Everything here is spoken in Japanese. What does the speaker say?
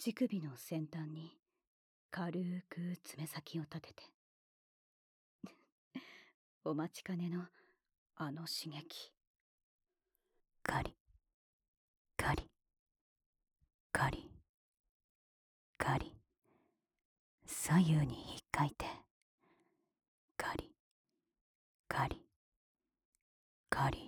乳首の先端に軽く爪先を立ててお待ちかねのあの刺激。ガリガリガリガリ、左右にひっかいてガリガリガリ